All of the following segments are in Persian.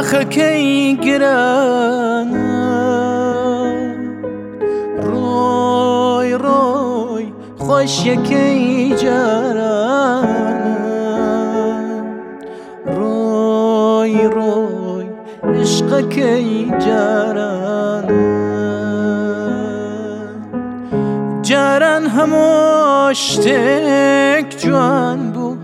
داخەکەی گرانە ڕۆی ڕۆی خۆشیەکەی جارانە ڕۆی ڕۆی عشقەکەی جارانە جاران هەموو شتێک جوان بوو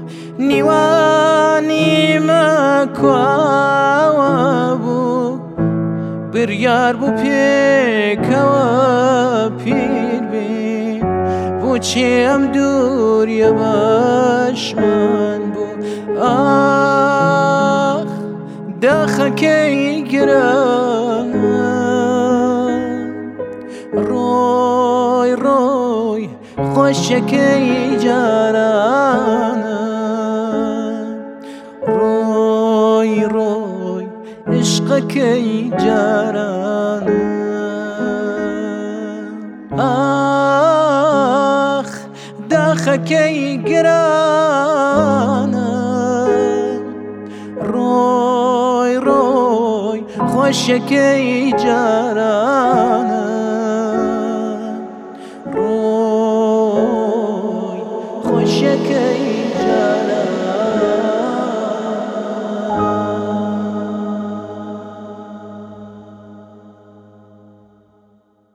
نیوانیمە کواوە بوو بڕیار بوو پێکەوە پیر بین بۆچی ئەم دووریە باشمان بوو ئاخ داخەکەی گرانە ڕۆی ڕۆی خۆشیەکەی جارانە ڕۆی ڕۆی عشقەکەی جارانە ئاخ داخەکەی گرانە ڕۆی ڕۆی خۆشیەکەی جارانە ڕۆی خۆشیەکەی جارانە